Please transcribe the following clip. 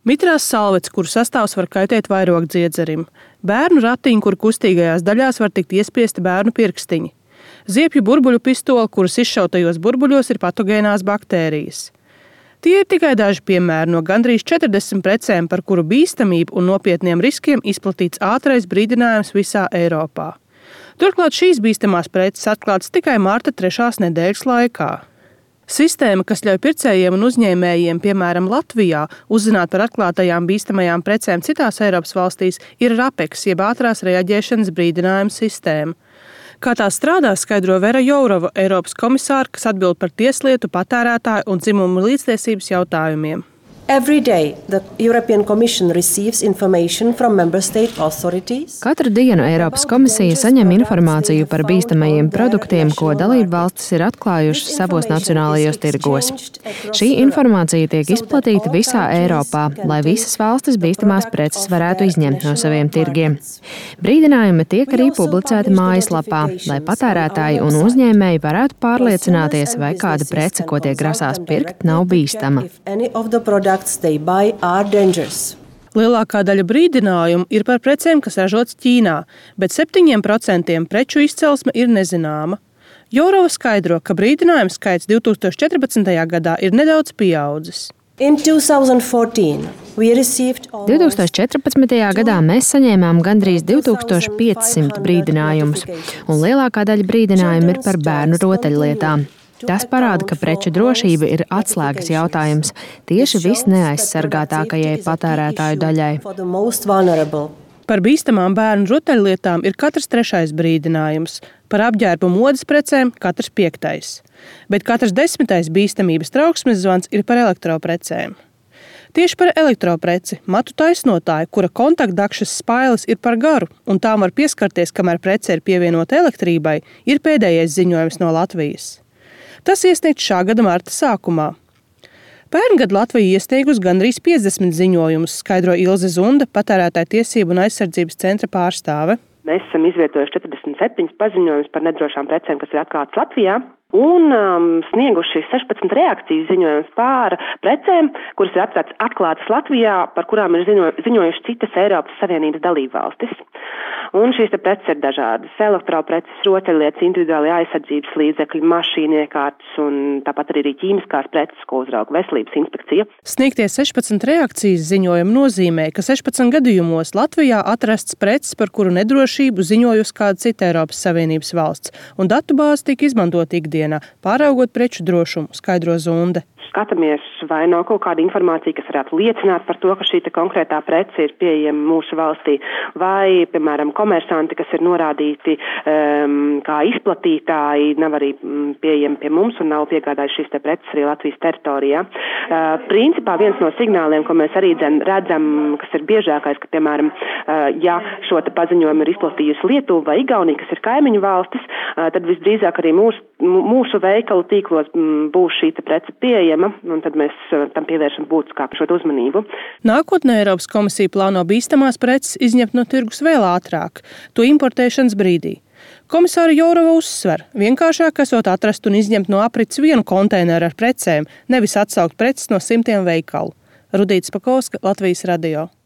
Mitrās salvets, kuru sastāvs var kaitēt vairogdziedzerim. Bērnu ratiņi, kuru kustīgajās daļās var tikt iespiesti bērnu pirkstiņi. Ziepju burbuļu pistole, kuras izšautajos burbuļos ir patogēnās baktērijas. Tie ir tikai daži piemēri no gandrīz 40 precēm, par kuru bīstamību un nopietniem riskiem izplatīts ātrais brīdinājums visā Eiropā. Turklāt šīs bīstamās preces atklātas tikai marta 3. nedēļas laikā. Sistēma, kas ļauj pircējiem un uzņēmējiem, piemēram, Latvijā, uzzināt par atklātajām bīstamajām precēm citās Eiropas valstīs, ir RAPEX, jeb ātrās reaģēšanas brīdinājuma sistēma. Kā tā strādā, skaidro Vera Jourova, Eiropas komisāre, kas atbild par tieslietu, patērētāju un dzimumu līdztiesības jautājumiem. Every day, the European Commission receives information from member state authorities. Katru dienu Eiropas komisija saņem informāciju par bīstamajiem produktiem, ko dalību valstis ir atklājušas savos nacionālajos tirgos. Šī informācija tiek izplatīta visā Eiropā, lai visas valstis bīstamās preces varētu izņemt no saviem tirgiem. Brīdinājumi tiek arī publicēti mājaslapā, lai patērētāji un uzņēmēji varētu pārliecināties, vai kāda prece, ko tie grasās pirkt, nav bīstama. Lielākā daļa brīdinājumu ir par precēm, kas ražotas Ķīnā, bet 7% preču izcelsme ir nezināma. Jourova skaidro, ka brīdinājumu skaits 2014. gadā ir nedaudz pieaudzis. 2014. gadā mēs saņēmām gandrīz 2500 brīdinājumus, un lielākā daļa brīdinājumu ir par bērnu rotaļlietām. Tas parāda, ka preču drošība ir atslēgas jautājums tieši visneaizsargātākajai patērētāju daļai. Par bīstamām bērnu rotaļlietām ir katrs 3. brīdinājums, par apģērbu modes precēm katrs 5. Bet katrs 10. bīstamības trauksmes zvans ir par elektroprecēm. Tieši par elektropreci matu taisnotāju, kura kontaktdakšas spailes ir par garu un tām var pieskarties, kamēr prece ir pievienota elektrībai, ir pēdējais ziņojums no Latvijas. Tas iesniegts šā gada marta sākumā. Pērngad Latvija iesniegus gandrīz 50 ziņojumus, skaidro Ilze Zunda, patērētāju tiesību un aizsardzības centra pārstāve. Mēs esam izvietojuši 47 paziņojumus par nedrošām precēm, kas ir atklātas Latvijā, un snieguši 16 reakcijas ziņojumus par precēm, kuras ir atklātas Latvijā, par kurām ir ziņojuši citas Eiropas Savienības dalībvalstis. Un šīs preces ir dažādas - elektropreces, rotaļlietas, individuāli aizsardzības līdzekļi, mašīnu iekārtas un tāpat arī ķīmiskās preces, ko uzrauga veselības inspekcija. Sniegtie 16 reakcijas ziņojumi nozīmē, ka 16 gadījumos Latvijā atrasts preces, par kuru nedrošību ziņojusi kāda cita Eiropas Savienības valsts, un datubāze tika izmantota ikdienā, pāraugot preču drošumu, skaidro Zunde. Skatāmies, vai nav kaut kāda informācija, kas varētu liecināt par to, ka šī konkrētā prece ir pieejama mūsu valstī, vai, piemēram, komersanti, kas ir norādīti kā izplatītāji, nav arī pieejami pie mums un nav piegādājuši šīs preces arī Latvijas teritorijā. Principā viens no signāliem, ko mēs arī redzam, kas ir biežākais, ka, piemēram, ja šo paziņojumu ir izplatījusi Lietuva vai Igaunija, kas ir kaimiņu valstis, tad visdrīzāk arī mūsu veikalu tīklos būs šī prece pieejama, un tad mēs tam pievēršam būtiskāku šo uzmanību. Nākotnē Eiropas komisija plāno bīstamās preces izņemt no tirgus vēl ātrāk, to importēšanas brīdī. Komisāra Jourova uzsver, vienkāršāk esot atrast un izņemt no aprits vienu konteineru ar precēm, nevis atsaukt preces no simtiem veikalu. Rudīta Spakovska, Latvijas radio.